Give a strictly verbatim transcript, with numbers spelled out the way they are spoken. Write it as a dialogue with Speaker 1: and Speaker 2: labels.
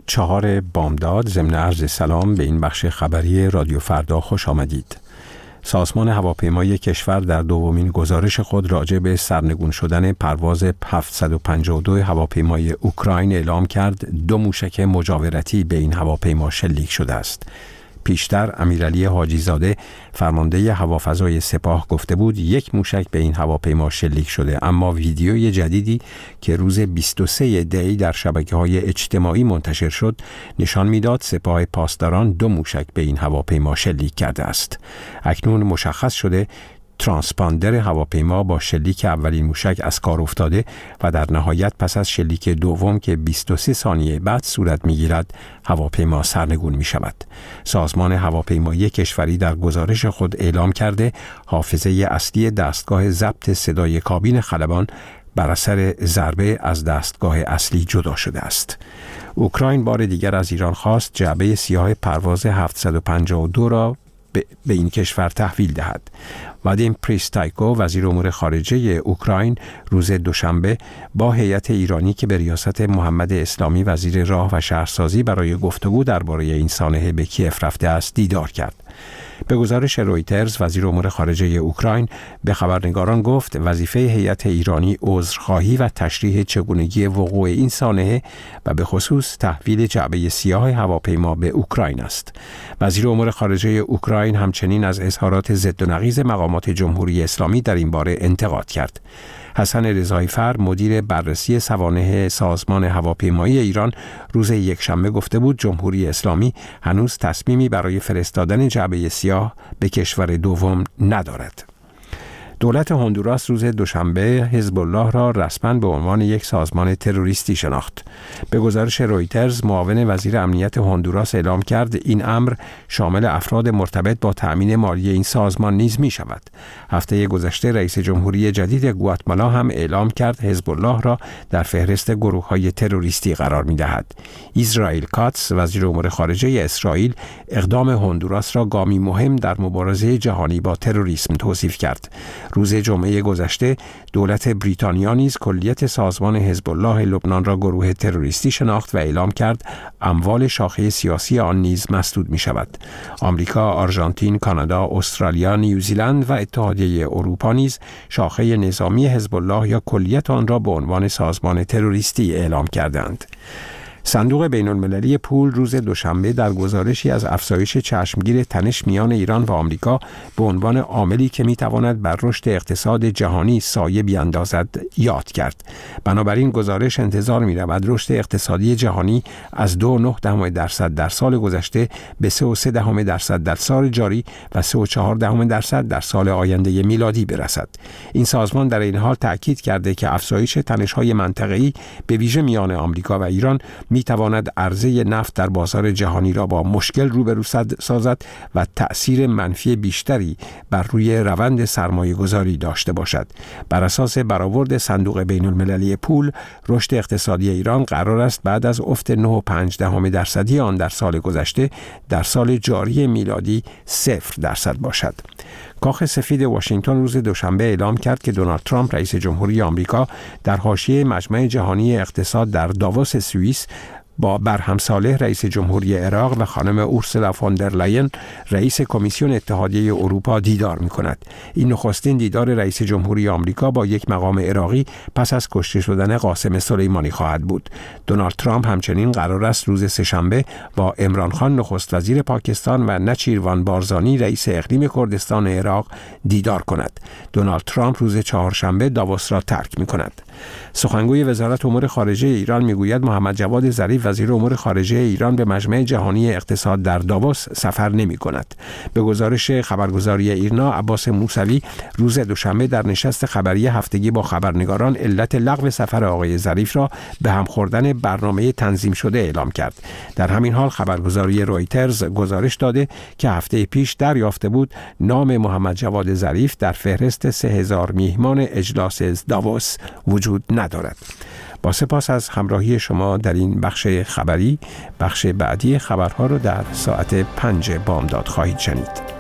Speaker 1: چهار بامداد. ضمن عرض سلام به این بخش خبری رادیو فردا خوش آمدید. سازمان هواپیمایی کشور در دومین گزارش خود راجع به سرنگون شدن پرواز هفتصد و پنجاه و دو هواپیمای اوکراین اعلام کرد دو موشک مجاورتی به این هواپیما شلیک شده است. پیشتر امیرعلی حاجی زاده فرمانده هوافضای سپاه گفته بود یک موشک به این هواپیما شلیک شده، اما ویدیوی جدیدی که روز بیست و سوم دی در شبکه‌های اجتماعی منتشر شد نشان میداد سپاه پاسداران دو موشک به این هواپیما شلیک کرده است. اکنون مشخص شده ترانسپاندر هواپیما با شلیک اولین موشک از کار افتاده و در نهایت پس از شلیک دوم که بیست و سه ثانیه بعد صورت می‌گیرد هواپیما سرنگون می‌شود. سازمان هواپیمایی کشوری در گزارش خود اعلام کرده حافظه اصلی دستگاه ضبط صدای کابین خلبان بر اثر ضربه از دستگاه اصلی جدا شده است. اوکراین بار دیگر از ایران خواست جعبه سیاه پرواز هفتصد و پنجاه و دو را به این کشور تحویل دهد. وادیم پریستایکو وزیر امور خارجه اوکراین روز دوشنبه با هیئت ایرانی که به ریاست محمد اسلامی وزیر راه و شهرسازی برای گفتگو درباره این سانحه به کیف رفته است دیدار کرد. به گزارش رویترز وزیر امور خارجه اوکراین به خبرنگاران گفت وظیفه هیئت ایرانی عذرخواهی و تشریح چگونگی وقوع این سانحه و به خصوص تحویل جعبه سیاه هواپیما به اوکراین است. وزیر امور خارجه اوکراین همچنین از اظهارات ضد و نقیض مقامات جمهوری اسلامی در این باره انتقاد کرد. حسن رضایی‌فر مدیر بررسی سوانح سازمان هواپیمایی ایران روز یکشنبه گفته بود جمهوری اسلامی هنوز تصمیمی برای فرستادن جعبه سیاه به کشور دوم ندارد. دولت هندوراس روز دوشنبه حزب الله را رسما به عنوان یک سازمان تروریستی شناخت. به گزارش رویترز معاون وزیر امنیت هندوراس اعلام کرد این امر شامل افراد مرتبط با تأمین مالی این سازمان نیز می شود. هفته گذشته رئیس جمهوری جدید گواتمالا هم اعلام کرد حزب الله را در فهرست گروه‌های تروریستی قرار می دهد. اسرائیل کاتس وزیر امور خارجه اسرائیل اقدام هندوراس را گامی مهم در مبارزه جهانی با تروریسم توصیف کرد. روز جمعه گذشته دولت بریتانیا نیز کلیت سازمان حزب الله لبنان را گروه تروریستی شناخت و اعلام کرد اموال شاخه سیاسی آن نیز مسدود می شود. آمریکا، آرژانتین، کانادا، استرالیا، نیوزیلند و اتحادیه اروپا نیز شاخه نظامی حزب الله یا کلیت آن را به عنوان سازمان تروریستی اعلام کردند. صندوق بین‌المللی پول روز دوشنبه در گزارشی از افزایش چشمگیر تنش میان ایران و آمریکا به عنوان عاملی که میتواند بر رشد اقتصاد جهانی سایه بیاندازد یاد کرد. بنابراین گزارش انتظار می‌رود رشد اقتصادی جهانی از دو و نه دهم درصد در سال گذشته به سه و سه دهم درصد در سال جاری و سه و چهار دهم درصد در سال آینده میلادی برسد. این سازمان در این حال تأکید کرده که افزایش تنش‌های منطقه‌ای به ویژه میان آمریکا و ایران می تواند عرضه نفت در بازار جهانی را با مشکل روبرو سازد و تأثیر منفی بیشتری بر روی روند سرمایه گذاری داشته باشد. بر اساس برآورد صندوق بین المللی پول، رشد اقتصادی ایران قرار است بعد از افت نه و پنج دهم درصدی آن در سال گذشته در سال جاری میلادی صفر درصد باشد. کاخ سفید واشنگتن روز دوشنبه اعلام کرد که دونالد ترامپ رئیس جمهوری آمریکا در حاشیه مجمع جهانی اقتصاد در داووس سوئیس با برهم صالح رئیس جمهوری عراق و خانم اورسولا فون در لاین رئیس کمیسیون اتحادیه اروپا دیدار می‌کند. این نخستین دیدار رئیس جمهوری آمریکا با یک مقام عراقی پس از کشته شدن قاسم سلیمانی خواهد بود. دونالد ترامپ همچنین قرار است روز سه‌شنبه با عمران خان نخست وزیر پاکستان و نچیروان بارزانی رئیس اقلیم کردستان عراق دیدار کند. دونالد ترامپ روز چهارشنبه داووس را ترک می‌کند. سخنگوی وزارت امور خارجه ایران میگوید محمد جواد ظریف وزیر امور خارجه ایران به مجمع جهانی اقتصاد در داووس سفر نمی کند. به گزارش خبرگزاری ایرنا، عباس موسوی روز دوشنبه در نشست خبری هفتگی با خبرنگاران علت لغو سفر آقای ظریف را به هم خوردن برنامه تنظیم شده اعلام کرد. در همین حال خبرگزاری رویترز گزارش داده که هفته پیش دریافته بود نام محمد جواد ظریف در فهرست سه هزار میهمان اجلاس داووس وجود ندارد. با سپاس از همراهی شما در این بخش خبری، بخش بعدی خبرها را در ساعت پنج بامداد خواهید شنید.